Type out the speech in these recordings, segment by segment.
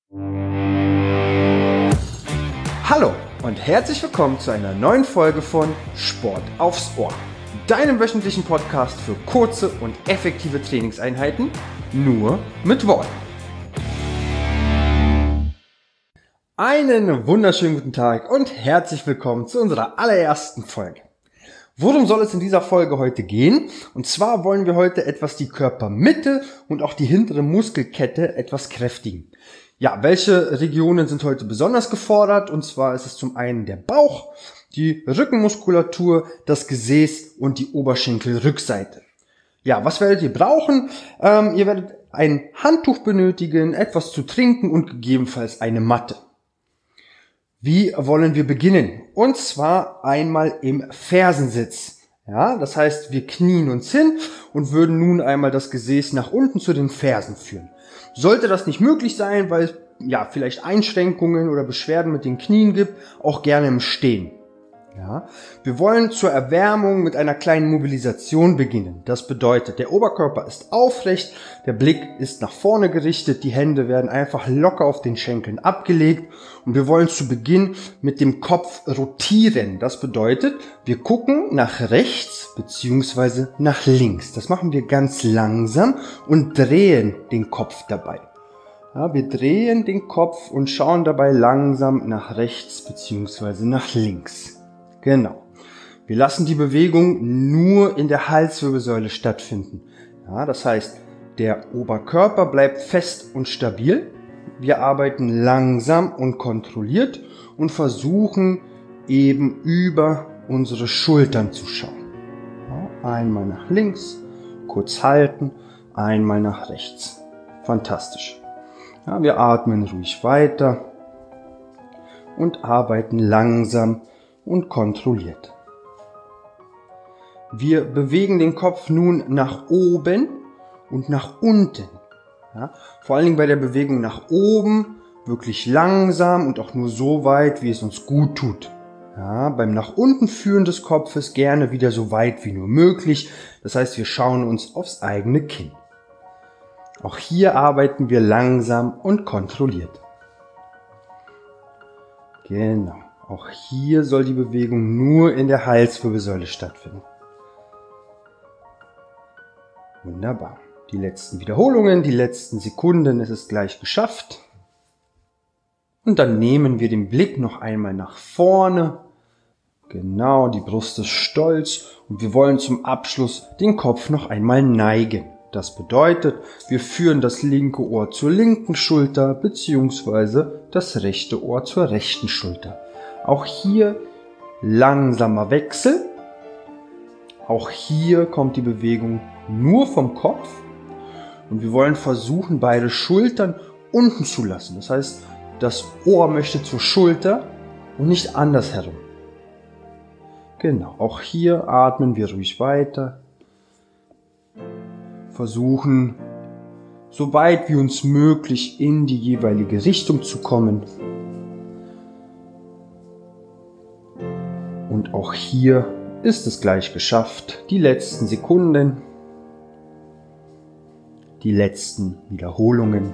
Hallo und herzlich willkommen zu einer neuen Folge von Sport aufs Ohr, deinem wöchentlichen Podcast für kurze und effektive Trainingseinheiten, nur mit Worten. Einen wunderschönen guten Tag und herzlich willkommen zu unserer allerersten Folge. Worum soll es in dieser Folge heute gehen? Und zwar wollen wir heute etwas die Körpermitte und auch die hintere Muskelkette etwas kräftigen. Ja, welche Regionen sind heute besonders gefordert? Und zwar ist es zum einen der Bauch, die Rückenmuskulatur, das Gesäß und die Oberschenkelrückseite. Ja, was werdet ihr brauchen? Ihr werdet ein Handtuch benötigen, etwas zu trinken und gegebenenfalls eine Matte. Wie wollen wir beginnen? Und zwar einmal im Fersensitz. Ja, das heißt, wir knien uns hin und würden nun einmal das Gesäß nach unten zu den Fersen führen. Sollte das nicht möglich sein, weil es vielleicht Einschränkungen oder Beschwerden mit den Knien gibt, auch gerne im Stehen. Ja, wir wollen zur Erwärmung mit einer kleinen Mobilisation beginnen. Das bedeutet, der Oberkörper ist aufrecht, der Blick ist nach vorne gerichtet, die Hände werden einfach locker auf den Schenkeln abgelegt und wir wollen zu Beginn mit dem Kopf rotieren. Das bedeutet, wir gucken nach rechts bzw. nach links. Das machen wir ganz langsam und drehen den Kopf dabei. Ja, wir drehen den Kopf und schauen dabei langsam nach rechts bzw. nach links. Genau. Wir lassen die Bewegung nur in der Halswirbelsäule stattfinden. Ja, das heißt, der Oberkörper bleibt fest und stabil. Wir arbeiten langsam und kontrolliert und versuchen eben über unsere Schultern zu schauen. Ja, einmal nach links, kurz halten, einmal nach rechts. Fantastisch. Ja, wir atmen ruhig weiter und arbeiten langsam und kontrolliert. Wir bewegen den Kopf nun nach oben und nach unten. Ja, vor allen Dingen bei der Bewegung nach oben wirklich langsam und auch nur so weit, wie es uns gut tut. Ja, beim nach unten führen des Kopfes gerne wieder so weit wie nur möglich. Das heißt, wir schauen uns aufs eigene Kinn. Auch hier arbeiten wir langsam und kontrolliert. Genau. Auch hier soll die Bewegung nur in der Halswirbelsäule stattfinden. Wunderbar. Die letzten Wiederholungen, die letzten Sekunden, es ist gleich geschafft. Und dann nehmen wir den Blick noch einmal nach vorne. Genau, die Brust ist stolz und wir wollen zum Abschluss den Kopf noch einmal neigen. Das bedeutet, wir führen das linke Ohr zur linken Schulter bzw. das rechte Ohr zur rechten Schulter. Auch hier langsamer Wechsel. Auch hier kommt die Bewegung nur vom Kopf. Und wir wollen versuchen, beide Schultern unten zu lassen. Das heißt, das Ohr möchte zur Schulter und nicht andersherum. Genau, auch hier atmen wir ruhig weiter. Versuchen, so weit wie uns möglich in die jeweilige Richtung zu kommen. Und auch hier ist es gleich geschafft. Die letzten Sekunden, die letzten Wiederholungen.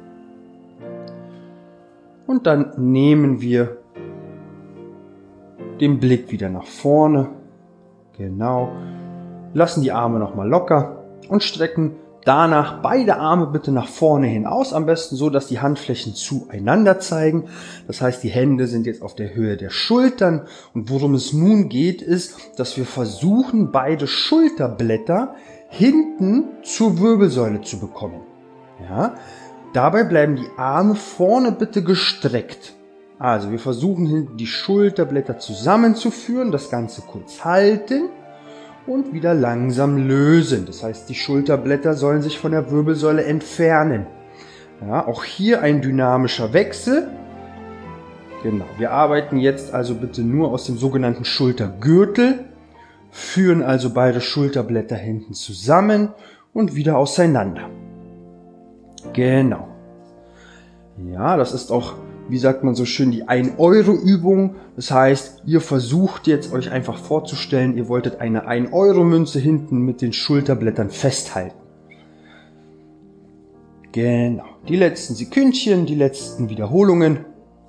Und dann nehmen wir den Blick wieder nach vorne. Genau. Lassen die Arme nochmal locker und strecken danach beide Arme bitte nach vorne hin aus, am besten so, dass die Handflächen zueinander zeigen. Das heißt, die Hände sind jetzt auf der Höhe der Schultern und worum es nun geht, ist, dass wir versuchen, beide Schulterblätter hinten zur Wirbelsäule zu bekommen. Ja? Dabei bleiben die Arme vorne bitte gestreckt. Also wir versuchen hinten die Schulterblätter zusammenzuführen, das Ganze kurz halten und wieder langsam lösen. Das heißt, die Schulterblätter sollen sich von der Wirbelsäule entfernen. Ja, auch hier ein dynamischer Wechsel. Genau, wir arbeiten jetzt also bitte nur aus dem sogenannten Schultergürtel, führen also beide Schulterblätter hinten zusammen und wieder auseinander. Genau. Ja, das ist auch, wie sagt man so schön, die 1-Euro-Übung. Das heißt, ihr versucht jetzt euch einfach vorzustellen, ihr wolltet eine 1-Euro-Münze hinten mit den Schulterblättern festhalten. Genau. Die letzten Sekündchen, die letzten Wiederholungen.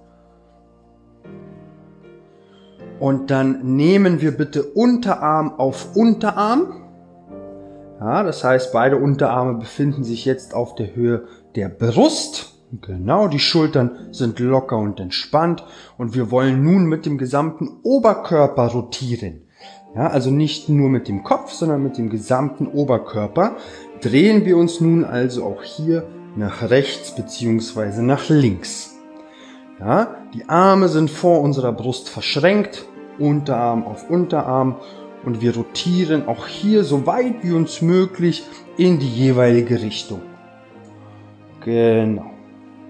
Und dann nehmen wir bitte Unterarm auf Unterarm. Ja, das heißt, beide Unterarme befinden sich jetzt auf der Höhe der Brust. Genau, die Schultern sind locker und entspannt. Und wir wollen nun mit dem gesamten Oberkörper rotieren. Ja, also nicht nur mit dem Kopf, sondern mit dem gesamten Oberkörper. Drehen wir uns nun also auch hier nach rechts bzw. nach links. Ja, die Arme sind vor unserer Brust verschränkt, Unterarm auf Unterarm, und wir rotieren auch hier so weit wie uns möglich in die jeweilige Richtung. Genau.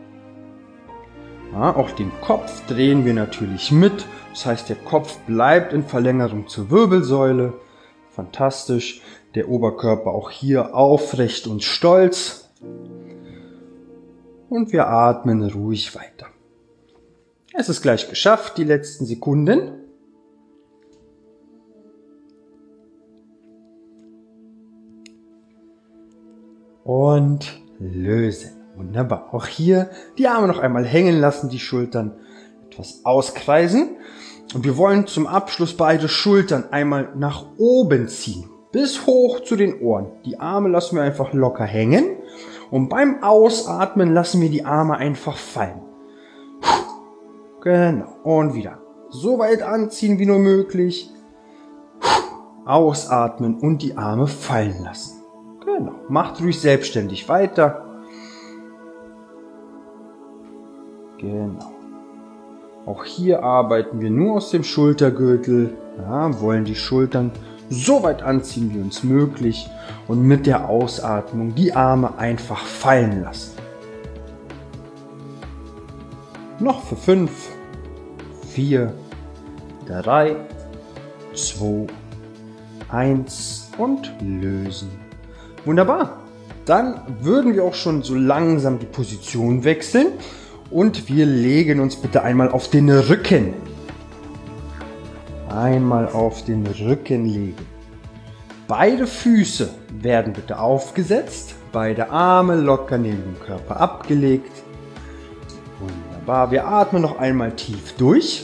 Ja, auch den Kopf drehen wir natürlich mit, das heißt, der Kopf bleibt in Verlängerung zur Wirbelsäule. Fantastisch. Der Oberkörper auch hier aufrecht und stolz. Und wir atmen ruhig weiter. Es ist gleich geschafft, die letzten Sekunden. Und lösen. Wunderbar. Auch hier die Arme noch einmal hängen lassen, die Schultern etwas auskreisen. Und wir wollen zum Abschluss beide Schultern einmal nach oben ziehen. Bis hoch zu den Ohren. Die Arme lassen wir einfach locker hängen. Und beim Ausatmen lassen wir die Arme einfach fallen. Genau. Und wieder. So weit anziehen wie nur möglich. Ausatmen und die Arme fallen lassen. Genau. Macht ruhig selbstständig weiter. Genau. Auch hier arbeiten wir nur aus dem Schultergürtel. Ja, wollen die Schultern so weit anziehen wie uns möglich und mit der Ausatmung die Arme einfach fallen lassen. Noch für 5, 4, 3, 2, 1 und lösen. Wunderbar. Dann würden wir auch schon so langsam die Position wechseln und wir legen uns bitte einmal auf den Rücken. Einmal auf den Rücken legen. Beide Füße werden bitte aufgesetzt, beide Arme locker neben dem Körper abgelegt. Wunderbar. Wir atmen noch einmal tief durch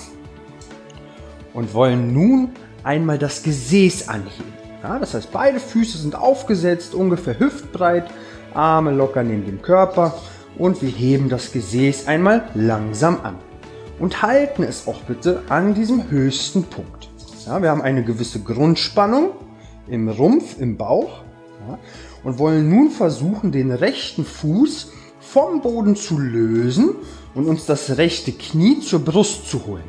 und wollen nun einmal das Gesäß anheben. Ja, das heißt, beide Füße sind aufgesetzt, ungefähr hüftbreit, Arme locker neben dem Körper und wir heben das Gesäß einmal langsam an. Und halten es auch bitte an diesem höchsten Punkt. Ja, wir haben eine gewisse Grundspannung im Rumpf, im Bauch, ja, und wollen nun versuchen, den rechten Fuß vom Boden zu lösen und uns das rechte Knie zur Brust zu holen.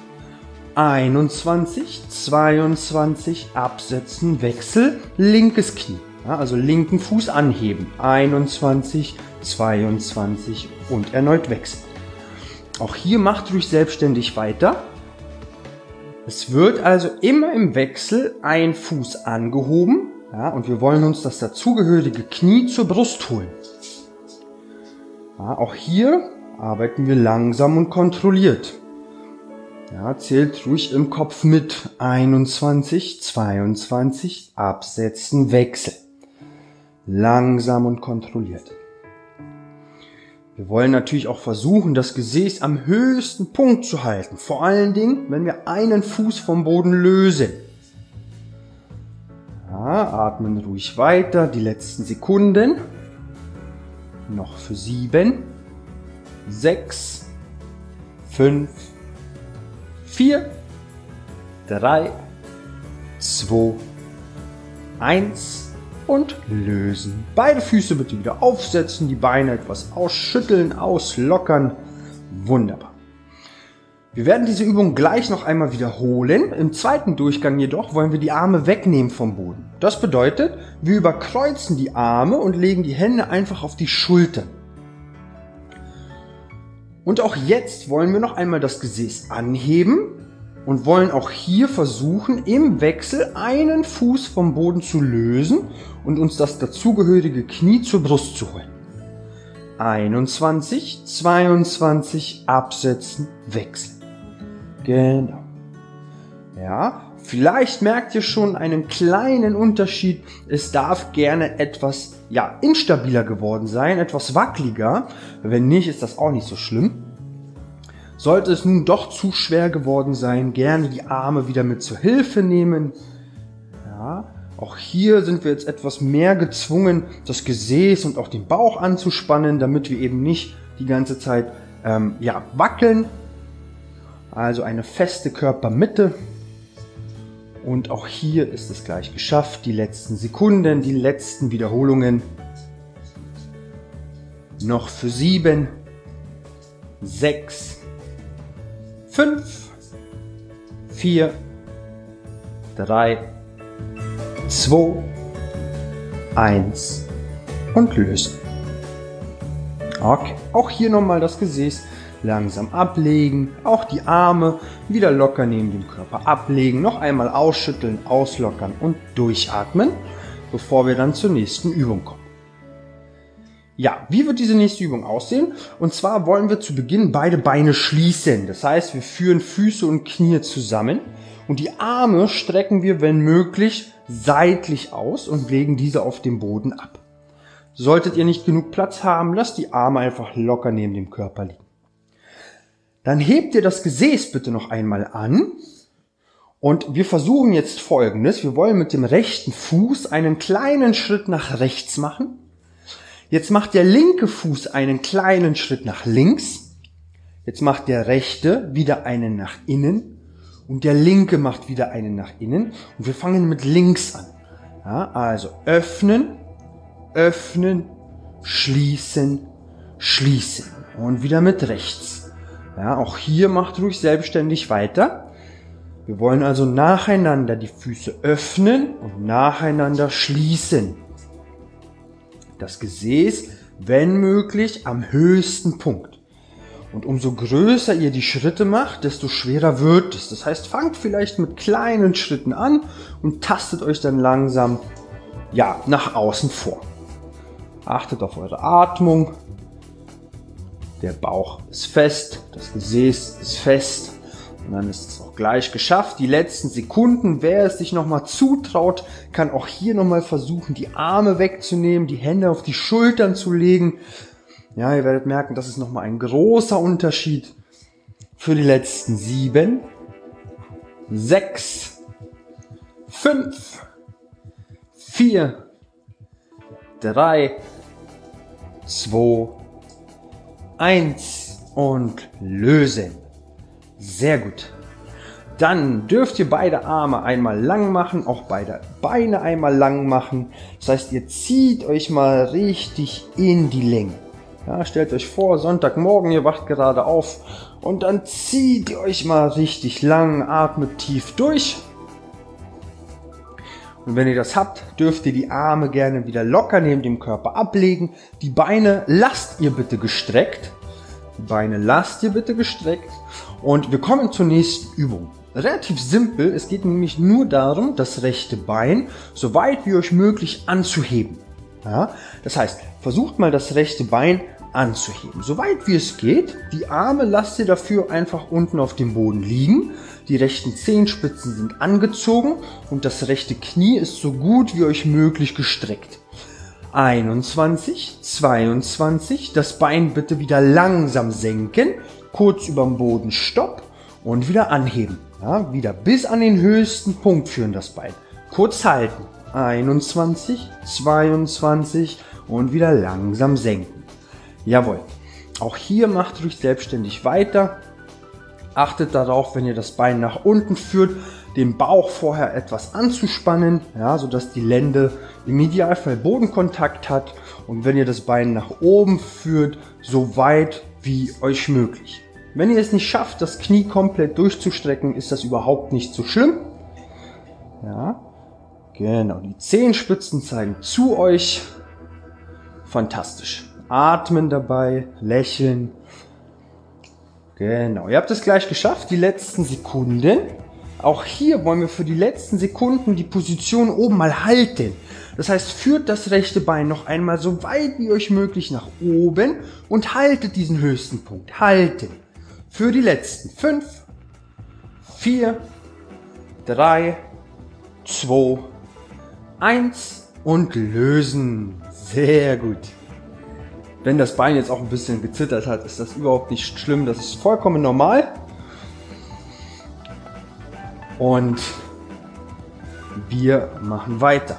21, 22, absetzen, Wechsel, linkes Knie. Ja, also linken Fuß anheben. 21, 22 und erneut wechseln. Auch hier macht ruhig selbstständig weiter. Es wird also immer im Wechsel ein Fuß angehoben, ja, und wir wollen uns das dazugehörige Knie zur Brust holen. Ja, auch hier arbeiten wir langsam und kontrolliert. Ja, zählt ruhig im Kopf mit. 21, 22, absetzen, Wechsel. Langsam und kontrolliert. Wir wollen natürlich auch versuchen, das Gesäß am höchsten Punkt zu halten. Vor allen Dingen, wenn wir einen Fuß vom Boden lösen. Ja, atmen ruhig weiter, die letzten Sekunden. Noch für 7, 6, 5, 4, 3, 2, 1 und lösen. Beide Füße bitte wieder aufsetzen, die Beine etwas ausschütteln, auslockern. Wunderbar. Wir werden diese Übung gleich noch einmal wiederholen. Im zweiten Durchgang jedoch wollen wir die Arme wegnehmen vom Boden. Das bedeutet, wir überkreuzen die Arme und legen die Hände einfach auf die Schultern. Und auch jetzt wollen wir noch einmal das Gesäß anheben und wollen auch hier versuchen, im Wechsel einen Fuß vom Boden zu lösen und uns das dazugehörige Knie zur Brust zu holen. 21, 22, absetzen, wechseln. Genau. Ja, Vielleicht merkt ihr schon einen kleinen Unterschied. Es darf gerne etwas instabiler geworden sein, etwas wackeliger. Wenn nicht, ist das auch nicht so schlimm. Sollte es nun doch zu schwer geworden sein, gerne die Arme wieder mit zur Hilfe nehmen. Ja, auch hier sind wir jetzt etwas mehr gezwungen, das Gesäß und auch den Bauch anzuspannen, damit wir eben nicht die ganze Zeit wackeln. Also eine feste Körpermitte. Und auch hier ist es gleich geschafft. Die letzten Sekunden, die letzten Wiederholungen. Noch für 7, 6, 5, 4, 3, 2, 1 und lösen. Okay. Auch hier nochmal das Gesäß langsam ablegen, auch die Arme wieder locker neben dem Körper ablegen, noch einmal ausschütteln, auslockern und durchatmen, bevor wir dann zur nächsten Übung kommen. Ja, wie wird diese nächste Übung aussehen? Und zwar wollen wir zu Beginn beide Beine schließen. Das heißt, wir führen Füße und Knie zusammen und die Arme strecken wir, wenn möglich, seitlich aus und legen diese auf dem Boden ab. Solltet ihr nicht genug Platz haben, lasst die Arme einfach locker neben dem Körper liegen. Dann hebt ihr das Gesäß bitte noch einmal an und wir versuchen jetzt Folgendes. Wir wollen mit dem rechten Fuß einen kleinen Schritt nach rechts machen. Jetzt macht der linke Fuß einen kleinen Schritt nach links. Jetzt macht der rechte wieder einen nach innen und der linke macht wieder einen nach innen. Und wir fangen mit links an. Ja, also öffnen, öffnen, schließen, schließen und wieder mit rechts. Ja, auch hier macht ruhig selbstständig weiter. Wir wollen also nacheinander die Füße öffnen und nacheinander schließen. Das Gesäß, wenn möglich, am höchsten Punkt. Und umso größer ihr die Schritte macht, desto schwerer wird es. Das heißt, fangt vielleicht mit kleinen Schritten an und tastet euch dann langsam nach außen vor. Achtet auf eure Atmung. Der Bauch ist fest, das Gesäß ist fest und dann ist es auch gleich geschafft. Die letzten Sekunden, wer es sich nochmal zutraut, kann auch hier nochmal versuchen, die Arme wegzunehmen, die Hände auf die Schultern zu legen. Ja, ihr werdet merken, das ist nochmal ein großer Unterschied für die letzten 7, 6, 5, 4, 3, 2, 1 und lösen. Sehr gut. Dann dürft ihr beide Arme einmal lang machen, auch beide Beine einmal lang machen. Das heißt, ihr zieht euch mal richtig in die Länge. Ja, stellt euch vor, Sonntagmorgen, ihr wacht gerade auf und dann zieht ihr euch mal richtig lang, atmet tief durch. Und wenn ihr das habt, dürft ihr die Arme gerne wieder locker neben dem Körper ablegen. Die Beine lasst ihr bitte gestreckt. Und wir kommen zur nächsten Übung. Relativ simpel, es geht nämlich nur darum, das rechte Bein so weit wie euch möglich anzuheben. Ja? Das heißt, versucht mal das rechte Bein anzuheben. So weit wie es geht. Die Arme lasst ihr dafür einfach unten auf dem Boden liegen. Die rechten Zehenspitzen sind angezogen und das rechte Knie ist so gut wie euch möglich gestreckt. 21, 22, das Bein bitte wieder langsam senken, kurz über dem Boden Stopp und wieder anheben. Ja, wieder bis an den höchsten Punkt führen das Bein. Kurz halten. 21, 22 und wieder langsam senken. Jawohl. Auch hier macht ruhig selbstständig weiter. Achtet darauf, wenn ihr das Bein nach unten führt, den Bauch vorher etwas anzuspannen, ja, sodass die Lende im Idealfall Bodenkontakt hat. Und wenn ihr das Bein nach oben führt, so weit wie euch möglich. Wenn ihr es nicht schafft, das Knie komplett durchzustrecken, ist das überhaupt nicht so schlimm. Ja, genau. Die Zehenspitzen zeigen zu euch. Fantastisch. Atmen dabei, lächeln. Genau, ihr habt es gleich geschafft, die letzten Sekunden. Auch hier wollen wir für die letzten Sekunden die Position oben mal halten. Das heißt, führt das rechte Bein noch einmal so weit wie euch möglich nach oben und haltet diesen höchsten Punkt. Halten. Für die letzten 5, 4, 3, 2, 1 und lösen. Sehr gut. Wenn das Bein jetzt auch ein bisschen gezittert hat, ist das überhaupt nicht schlimm. Das ist vollkommen normal. Und wir machen weiter.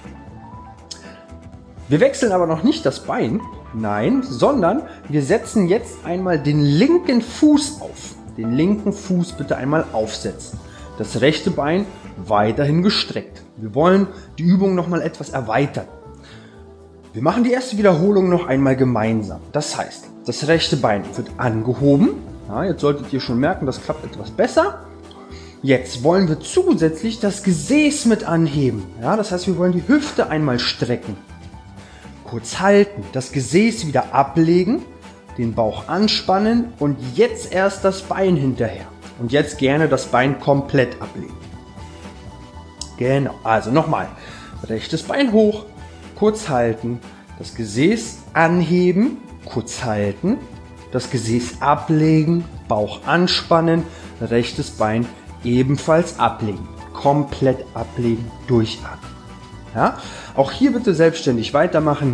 Wir wechseln aber noch nicht das Bein, nein, sondern wir setzen jetzt einmal den linken Fuß auf. Den linken Fuß bitte einmal aufsetzen. Das rechte Bein weiterhin gestreckt. Wir wollen die Übung nochmal etwas erweitern. Wir machen die erste Wiederholung noch einmal gemeinsam. Das heißt, das rechte Bein wird angehoben. Ja, jetzt solltet ihr schon merken, das klappt etwas besser. Jetzt wollen wir zusätzlich das Gesäß mit anheben. Ja, das heißt, wir wollen die Hüfte einmal strecken. Kurz halten, das Gesäß wieder ablegen, den Bauch anspannen und jetzt erst das Bein hinterher. Und jetzt gerne das Bein komplett ablegen. Genau, also nochmal. Rechtes Bein hoch, kurz halten, das Gesäß anheben, kurz halten, das Gesäß ablegen, Bauch anspannen, rechtes Bein ebenfalls ablegen. Komplett ablegen, durchatmen. Ja? Auch hier bitte selbstständig weitermachen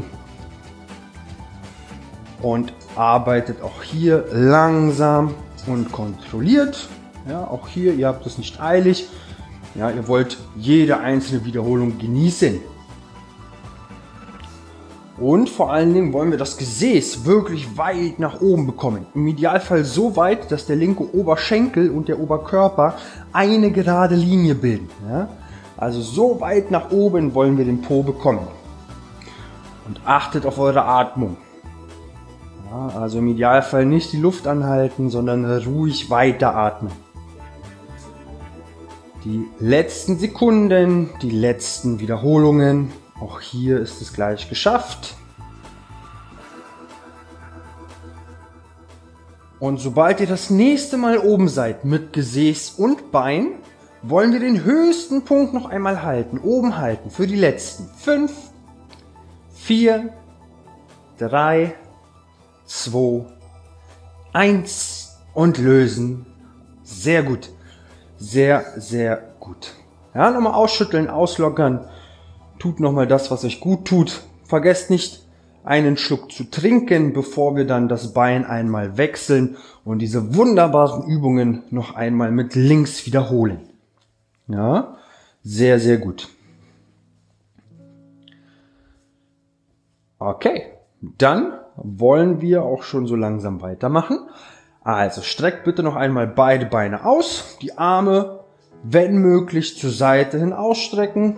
und arbeitet auch hier langsam und kontrolliert. Ja, auch hier, ihr habt es nicht eilig. Ja, ihr wollt jede einzelne Wiederholung genießen. Und vor allen Dingen wollen wir das Gesäß wirklich weit nach oben bekommen. Im Idealfall so weit, dass der linke Oberschenkel und der Oberkörper eine gerade Linie bilden. Ja? Also so weit nach oben wollen wir den Po bekommen. Und achtet auf eure Atmung. Ja, also im Idealfall nicht die Luft anhalten, sondern ruhig weiteratmen. Die letzten Sekunden, die letzten Wiederholungen. Auch hier ist es gleich geschafft. Und sobald ihr das nächste Mal oben seid mit Gesäß und Bein, wollen wir den höchsten Punkt noch einmal halten. Oben halten für die letzten 5, 4, 3, 2, 1 und lösen. Sehr gut. Sehr, sehr gut. Ja, nochmal ausschütteln, auslockern. Tut nochmal das, was euch gut tut. Vergesst nicht, einen Schluck zu trinken, bevor wir dann das Bein einmal wechseln und diese wunderbaren Übungen noch einmal mit links wiederholen. Ja, sehr, sehr gut. Okay, dann wollen wir auch schon so langsam weitermachen. Also streckt bitte noch einmal beide Beine aus, die Arme, wenn möglich, zur Seite hin ausstrecken,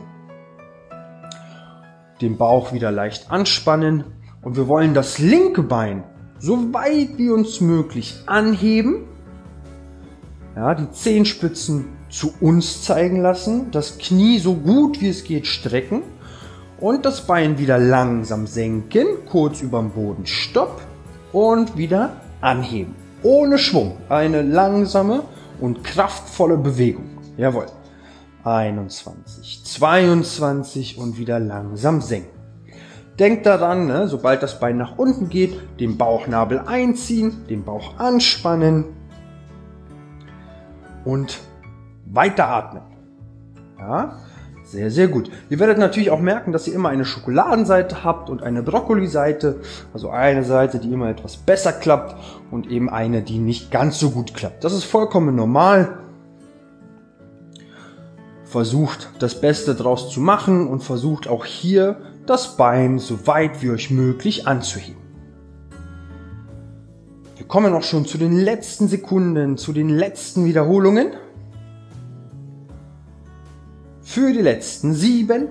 den Bauch wieder leicht anspannen und wir wollen das linke Bein so weit wie uns möglich anheben, ja, die Zehenspitzen zu uns zeigen lassen, das Knie so gut wie es geht strecken und das Bein wieder langsam senken, kurz über dem Boden Stopp und wieder anheben. Ohne Schwung, eine langsame und kraftvolle Bewegung. Jawohl. 21, 22 und wieder langsam senken. Denkt daran, ne, sobald das Bein nach unten geht, den Bauchnabel einziehen, den Bauch anspannen und weiteratmen. Ja, sehr, sehr gut. Ihr werdet natürlich auch merken, dass ihr immer eine Schokoladenseite habt und eine Brokkoliseite. Also eine Seite, die immer etwas besser klappt und eben eine, die nicht ganz so gut klappt. Das ist vollkommen normal. Versucht das Beste draus zu machen und versucht auch hier das Bein so weit wie euch möglich anzuheben. Wir kommen auch schon zu den letzten Sekunden, zu den letzten Wiederholungen. Für die letzten 7,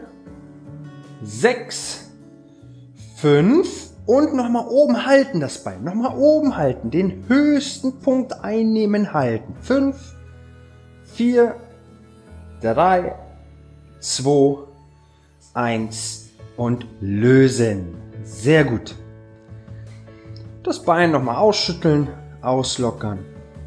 6, 5 und nochmal oben halten das Bein. Nochmal oben halten, den höchsten Punkt einnehmen, halten. 5, 4, 3, 2, 1 und lösen. Sehr gut. Das Bein nochmal ausschütteln, auslockern.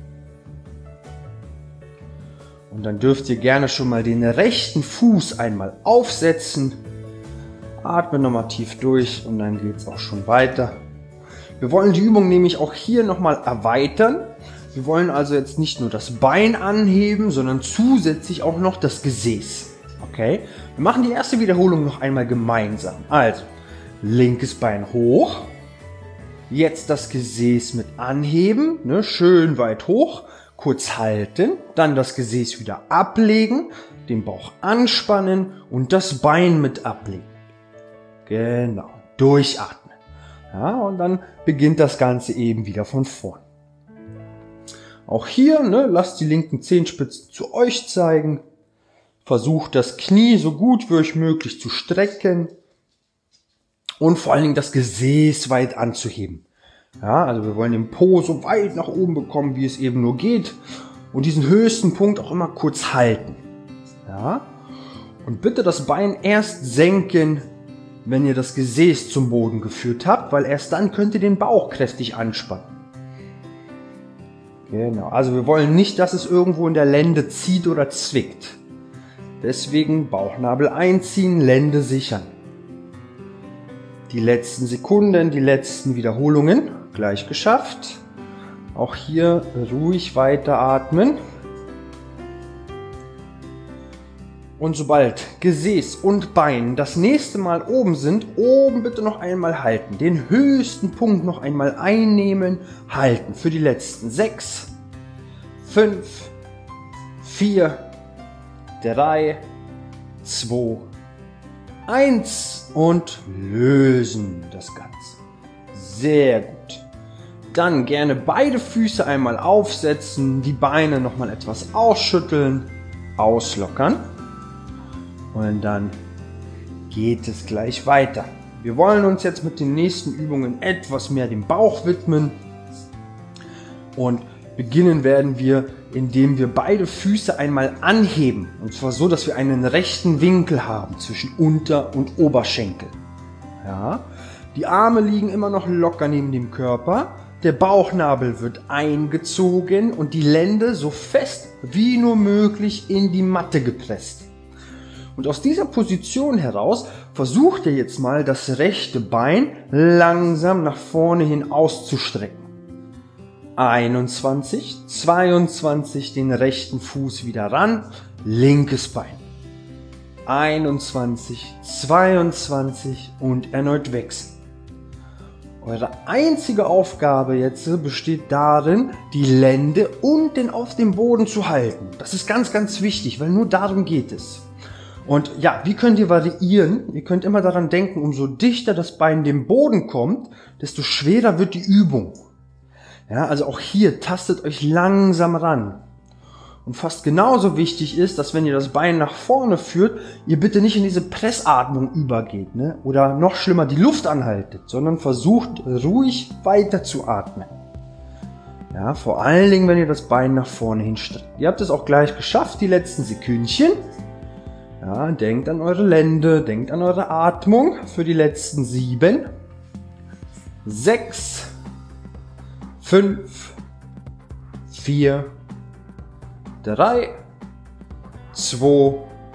Und dann dürft ihr gerne schon mal den rechten Fuß einmal aufsetzen. Atme nochmal tief durch und dann geht es auch schon weiter. Wir wollen die Übung nämlich auch hier nochmal erweitern. Wir wollen also jetzt nicht nur das Bein anheben, sondern zusätzlich auch noch das Gesäß. Okay? Wir machen die erste Wiederholung noch einmal gemeinsam. Also, linkes Bein hoch. Jetzt das Gesäß mit anheben, ne, schön weit hoch, kurz halten, dann das Gesäß wieder ablegen, den Bauch anspannen und das Bein mit ablegen. Genau, durchatmen. Ja, und dann beginnt das Ganze eben wieder von vorn. Auch hier, ne, lasst die linken Zehenspitzen zu euch zeigen. Versucht das Knie so gut wie euch möglich zu strecken. Und vor allen Dingen das Gesäß weit anzuheben. Ja, also wir wollen den Po so weit nach oben bekommen, wie es eben nur geht. Und diesen höchsten Punkt auch immer kurz halten. Ja, und bitte das Bein erst senken, wenn ihr das Gesäß zum Boden geführt habt, weil erst dann könnt ihr den Bauch kräftig anspannen. Genau, also wir wollen nicht, dass es irgendwo in der Lende zieht oder zwickt. Deswegen Bauchnabel einziehen, Lende sichern. Die letzten Sekunden, die letzten Wiederholungen, gleich geschafft. Auch hier ruhig weiteratmen. Und sobald Gesäß und Bein das nächste Mal oben sind, oben bitte noch einmal halten. Den höchsten Punkt noch einmal einnehmen, halten. Für die letzten 6, 5, 4, 3, 2, 1 und lösen das Ganze. Sehr gut. Dann gerne beide Füße einmal aufsetzen, die Beine nochmal etwas ausschütteln, auslockern und dann geht es gleich weiter. Wir wollen uns jetzt mit den nächsten Übungen etwas mehr dem Bauch widmen und beginnen werden wir, indem wir beide Füße einmal anheben. Und zwar so, dass wir einen rechten Winkel haben zwischen Unter- und Oberschenkel. Ja. Die Arme liegen immer noch locker neben dem Körper. Der Bauchnabel wird eingezogen und die Lende so fest wie nur möglich in die Matte gepresst. Und aus dieser Position heraus versucht ihr jetzt mal, das rechte Bein langsam nach vorne hin auszustrecken. 21, 22, den rechten Fuß wieder ran, linkes Bein. 21, 22 und erneut wechseln. Eure einzige Aufgabe jetzt besteht darin, die Lende unten auf dem Boden zu halten. Das ist ganz, ganz wichtig, weil nur darum geht es. Und ja, wie könnt ihr variieren? Ihr könnt immer daran denken, umso dichter das Bein dem Boden kommt, desto schwerer wird die Übung. Ja, also auch hier tastet euch langsam ran. Und fast genauso wichtig ist, dass wenn ihr das Bein nach vorne führt, ihr bitte nicht in diese Pressatmung übergeht, ne? Oder noch schlimmer die Luft anhaltet, sondern versucht ruhig weiter zu atmen. Ja, vor allen Dingen, wenn ihr das Bein nach vorne hinstreckt. Ihr habt es auch gleich geschafft, die letzten Sekündchen. Ja, denkt an eure Lende, denkt an eure Atmung für die letzten 7, 6, 5, 4, 3, 2,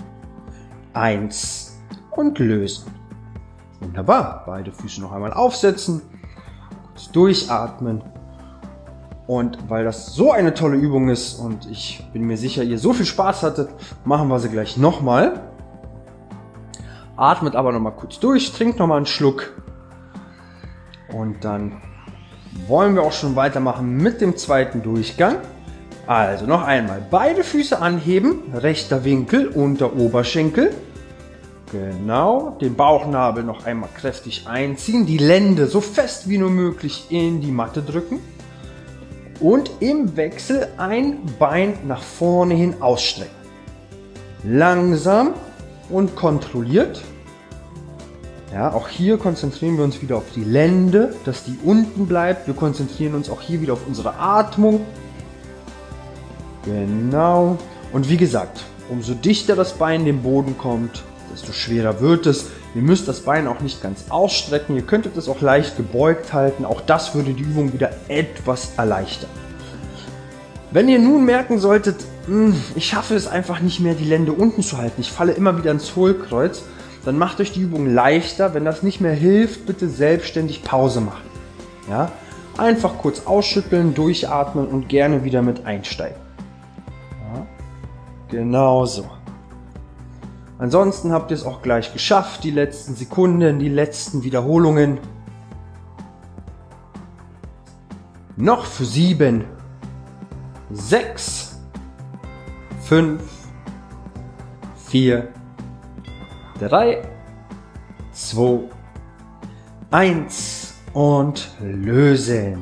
1 und lösen. Wunderbar. Beide Füße noch einmal aufsetzen, kurz durchatmen. Und weil das so eine tolle Übung ist und ich bin mir sicher, ihr so viel Spaß hattet, machen wir sie gleich nochmal. Atmet aber nochmal kurz durch, trinkt nochmal einen Schluck. Und dann wollen wir auch schon weitermachen mit dem zweiten Durchgang. Also noch einmal beide Füße anheben, rechter Winkel, unter Oberschenkel. Genau, den Bauchnabel noch einmal kräftig einziehen, die Lende so fest wie nur möglich in die Matte drücken. Und im Wechsel ein Bein nach vorne hin ausstrecken. Langsam und kontrolliert. Ja, auch hier konzentrieren wir uns wieder auf die Lende, dass die unten bleibt. Wir konzentrieren uns auch hier wieder auf unsere Atmung. Genau. Und wie gesagt, umso dichter das Bein dem Boden kommt, desto schwerer wird es. Ihr müsst das Bein auch nicht ganz ausstrecken. Ihr könntet es auch leicht gebeugt halten. Auch das würde die Übung wieder etwas erleichtern. Wenn ihr nun merken solltet, ich schaffe es einfach nicht mehr, die Lende unten zu halten, ich falle immer wieder ins Hohlkreuz, dann macht euch die Übung leichter. Wenn das nicht mehr hilft, bitte selbstständig Pause machen. Ja? Einfach kurz ausschütteln, durchatmen und gerne wieder mit einsteigen. Ja, genau so. Ansonsten habt ihr es auch gleich geschafft, die letzten Sekunden, die letzten Wiederholungen. Noch für 7, 6, 5, 4, 3, 2, 1 und lösen.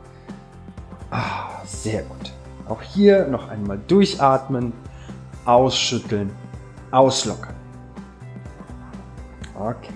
Sehr gut. Auch hier noch einmal durchatmen, ausschütteln, auslockern. Okay.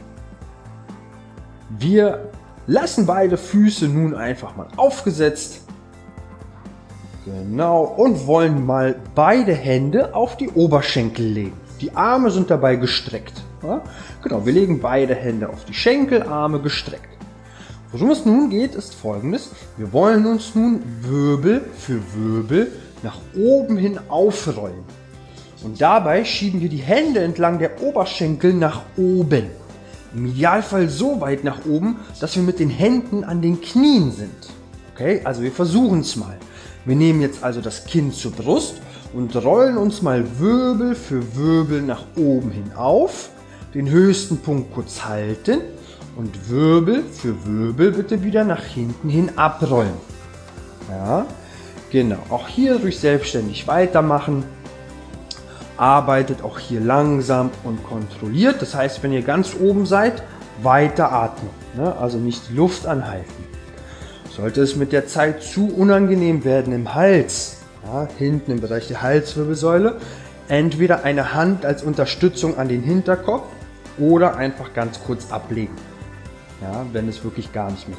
Wir lassen beide Füße nun einfach mal aufgesetzt. Genau. Und wollen mal beide Hände auf die Oberschenkel legen. Die Arme sind dabei gestreckt. Ja? Genau, wir legen beide Hände auf die Schenkel, Arme gestreckt. Worum es nun geht, ist Folgendes. Wir wollen uns nun Wirbel für Wirbel nach oben hin aufrollen. Und dabei schieben wir die Hände entlang der Oberschenkel nach oben. Im Idealfall so weit nach oben, dass wir mit den Händen an den Knien sind. Okay, also wir versuchen es mal. Wir nehmen jetzt also das Kinn zur Brust und rollen uns mal Wirbel für Wirbel nach oben hin auf. Den höchsten Punkt kurz halten und Wirbel für Wirbel bitte wieder nach hinten hin abrollen. Ja, genau. Auch hier ruhig selbstständig weitermachen. Arbeitet auch hier langsam und kontrolliert. Das heißt, wenn ihr ganz oben seid, weiter atmen. Ne? Also nicht die Luft anhalten. Sollte es mit der Zeit zu unangenehm werden im Hals, ja, hinten im Bereich der Halswirbelsäule, entweder eine Hand als Unterstützung an den Hinterkopf oder einfach ganz kurz ablegen. Ja, wenn es wirklich gar nicht mehr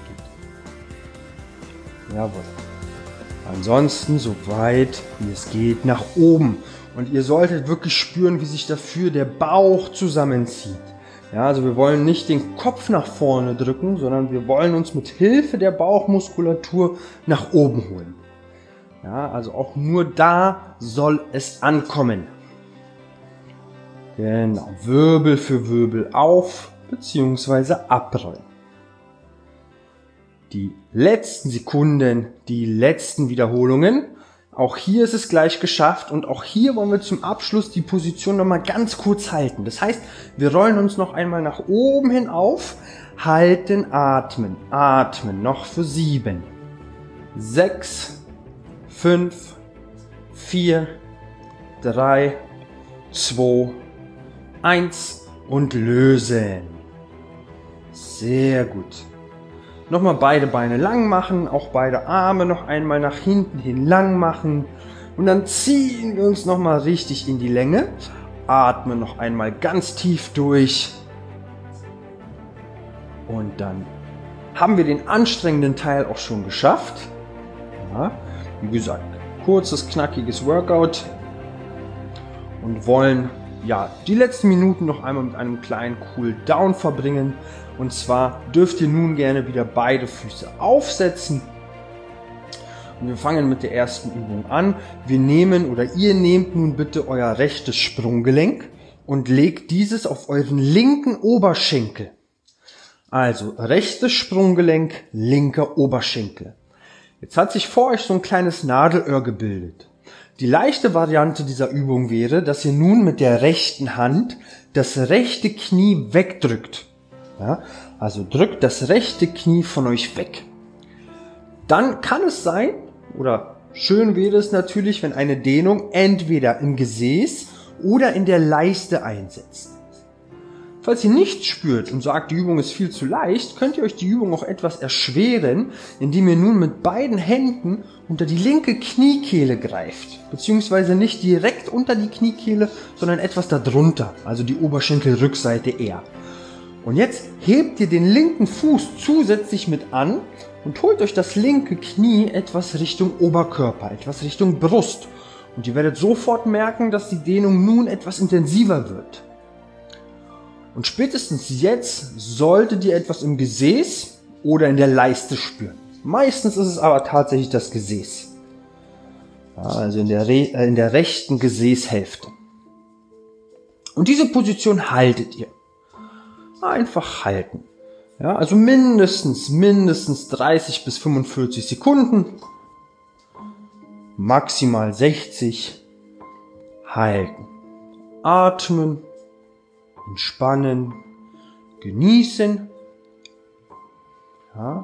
geht. Jawohl. Ansonsten so weit wie es geht nach oben. Und ihr solltet wirklich spüren, wie sich dafür der Bauch zusammenzieht. Ja, also wir wollen nicht den Kopf nach vorne drücken, sondern wir wollen uns mit Hilfe der Bauchmuskulatur nach oben holen. Ja, also auch nur da soll es ankommen. Genau, Wirbel für Wirbel auf bzw. abrollen. Die letzten Sekunden, die letzten Wiederholungen. Auch hier ist es gleich geschafft und auch hier wollen wir zum Abschluss die Position nochmal ganz kurz halten. Das heißt, wir rollen uns noch einmal nach oben hin auf, halten, atmen, atmen, noch für 7, 6, 5, 4, 3, 2, 1 und lösen. Sehr gut. Nochmal beide Beine lang machen, auch beide Arme noch einmal nach hinten hin lang machen. Und dann ziehen wir uns nochmal richtig in die Länge. Atmen noch einmal ganz tief durch. Und dann haben wir den anstrengenden Teil auch schon geschafft. Ja, wie gesagt, kurzes, knackiges Workout. Und wollen ja die letzten Minuten noch einmal mit einem kleinen Cool-Down verbringen. Und zwar dürft ihr nun gerne wieder beide Füße aufsetzen. Und wir fangen mit der ersten Übung an. Wir nehmen oder ihr nehmt nun bitte euer rechtes Sprunggelenk und legt dieses auf euren linken Oberschenkel. Also rechtes Sprunggelenk, linker Oberschenkel. Jetzt hat sich vor euch so ein kleines Nadelöhr gebildet. Die leichte Variante dieser Übung wäre, dass ihr nun mit der rechten Hand das rechte Knie wegdrückt. Ja, also drückt das rechte Knie von euch weg. Dann kann es sein, oder schön wäre es natürlich, wenn eine Dehnung entweder im Gesäß oder in der Leiste einsetzt. Falls ihr nichts spürt und sagt, die Übung ist viel zu leicht, könnt ihr euch die Übung auch etwas erschweren, indem ihr nun mit beiden Händen unter die linke Kniekehle greift. Beziehungsweise nicht direkt unter die Kniekehle, sondern etwas darunter, also die Oberschenkelrückseite eher. Und jetzt hebt ihr den linken Fuß zusätzlich mit an und holt euch das linke Knie etwas Richtung Oberkörper, etwas Richtung Brust. Und ihr werdet sofort merken, dass die Dehnung nun etwas intensiver wird. Und spätestens jetzt solltet ihr etwas im Gesäß oder in der Leiste spüren. Meistens ist es aber tatsächlich das Gesäß. Ja, also in der rechten Gesäßhälfte. Und diese Position haltet ihr. Einfach halten. Ja, also mindestens 30 bis 45 Sekunden. Maximal 60. Halten. Atmen. Entspannen. Genießen. Ja.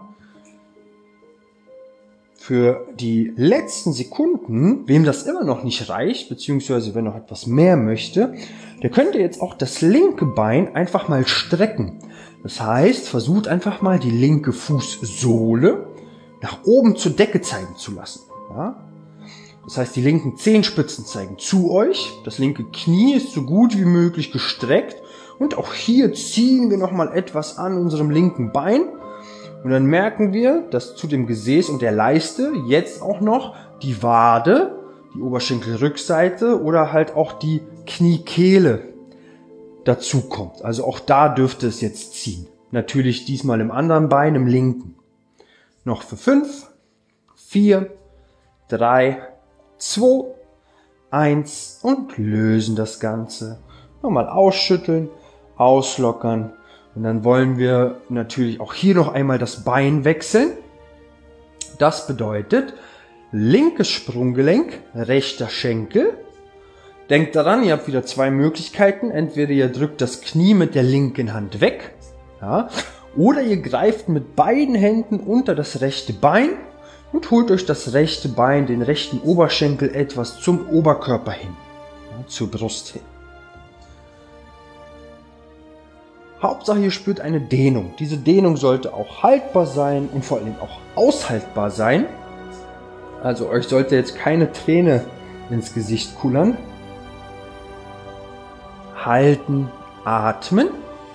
Für die letzten Sekunden, wem das immer noch nicht reicht, beziehungsweise wenn noch etwas mehr möchte, der könnte jetzt auch das linke Bein einfach mal strecken. Das heißt, versucht einfach mal die linke Fußsohle nach oben zur Decke zeigen zu lassen. Ja? Das heißt, die linken Zehenspitzen zeigen zu euch, das linke Knie ist so gut wie möglich gestreckt und auch hier ziehen wir nochmal etwas an unserem linken Bein. Und dann merken wir, dass zu dem Gesäß und der Leiste jetzt auch noch die Wade, die Oberschenkelrückseite oder halt auch die Kniekehle dazu kommt. Also auch da dürfte es jetzt ziehen. Natürlich diesmal im anderen Bein, im linken. Noch für 5, 4, 3, 2, 1 und lösen das Ganze. Nochmal ausschütteln, auslockern. Und dann wollen wir natürlich auch hier noch einmal das Bein wechseln. Das bedeutet, linkes Sprunggelenk, rechter Schenkel. Denkt daran, ihr habt wieder zwei Möglichkeiten. Entweder ihr drückt das Knie mit der linken Hand weg, ja, oder ihr greift mit beiden Händen unter das rechte Bein und holt euch das rechte Bein, den rechten Oberschenkel etwas zum Oberkörper hin, ja, zur Brust hin. Hauptsache, ihr spürt eine Dehnung. Diese Dehnung sollte auch haltbar sein und vor allem auch aushaltbar sein. Also euch sollte jetzt keine Träne ins Gesicht kullern. Halten, atmen.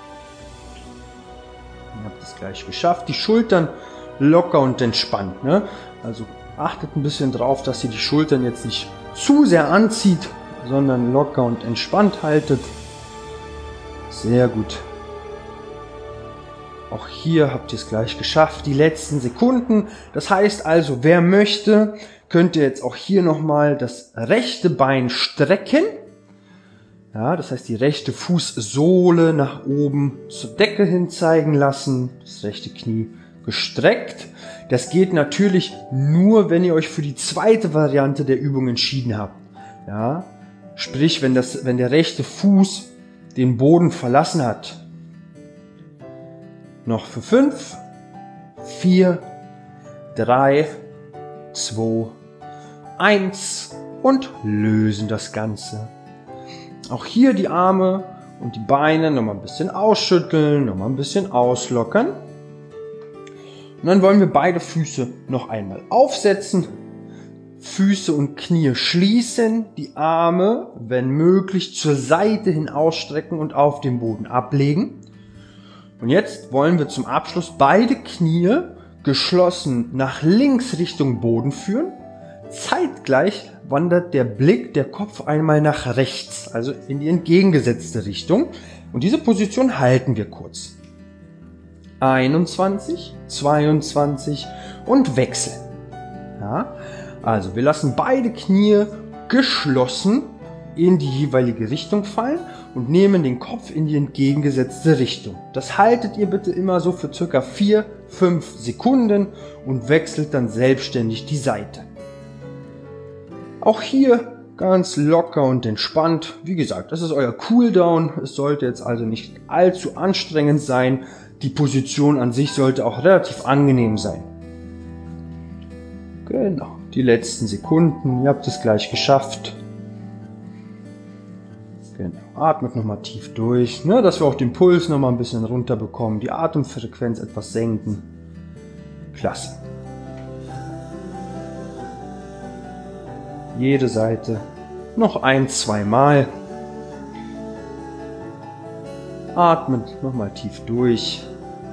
Ihr habt es gleich geschafft. Die Schultern locker und entspannt. Ne? Also achtet ein bisschen drauf, dass ihr die Schultern jetzt nicht zu sehr anzieht, sondern locker und entspannt haltet. Sehr gut. Auch hier habt ihr es gleich geschafft, die letzten Sekunden. Das heißt also, wer möchte, könnt ihr jetzt auch hier nochmal das rechte Bein strecken. Ja, das heißt, die rechte Fußsohle nach oben zur Decke hin zeigen lassen. Das rechte Knie gestreckt. Das geht natürlich nur, wenn ihr euch für die zweite Variante der Übung entschieden habt. Ja, sprich, wenn der rechte Fuß den Boden verlassen hat. Noch für 5, 4, 3, 2, 1 und lösen das Ganze. Auch hier die Arme und die Beine nochmal ein bisschen ausschütteln, nochmal ein bisschen auslockern. Und dann wollen wir beide Füße noch einmal aufsetzen. Füße und Knie schließen, die Arme, wenn möglich, zur Seite hin ausstrecken und auf den Boden ablegen. Und jetzt wollen wir zum Abschluss beide Knie geschlossen nach links Richtung Boden führen. Zeitgleich wandert der Blick, der Kopf einmal nach rechts, also in die entgegengesetzte Richtung. Und diese Position halten wir kurz. 21, 22 und wechseln. Ja, also wir lassen beide Knie geschlossen in die jeweilige Richtung fallen und nehmen den Kopf in die entgegengesetzte Richtung. Das haltet ihr bitte immer so für circa 4-5 Sekunden und wechselt dann selbstständig die Seite. Auch hier ganz locker und entspannt. Wie gesagt, das ist euer Cooldown. Es sollte jetzt also nicht allzu anstrengend sein. Die Position an sich sollte auch relativ angenehm sein. Genau, die letzten Sekunden. Ihr habt es gleich geschafft. Genau, atmet nochmal tief durch, ne, dass wir auch den Puls nochmal ein bisschen runter bekommen, die Atemfrequenz etwas senken. Klasse. Jede Seite noch 1-2 Mal. Atmet nochmal tief durch.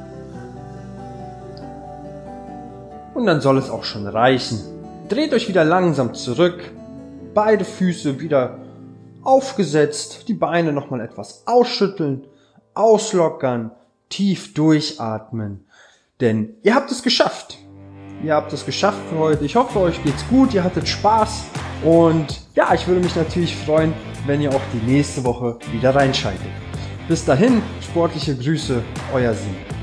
Und dann soll es auch schon reichen. Dreht euch wieder langsam zurück. Beide Füße wieder aufgesetzt. Die Beine nochmal etwas ausschütteln, auslockern, tief durchatmen. Denn ihr habt es geschafft. Ihr habt es geschafft für heute. Ich hoffe, euch geht's gut. Ihr hattet Spaß. Und ja, ich würde mich natürlich freuen, wenn ihr auch die nächste Woche wieder reinschaltet. Bis dahin, sportliche Grüße, euer Sim.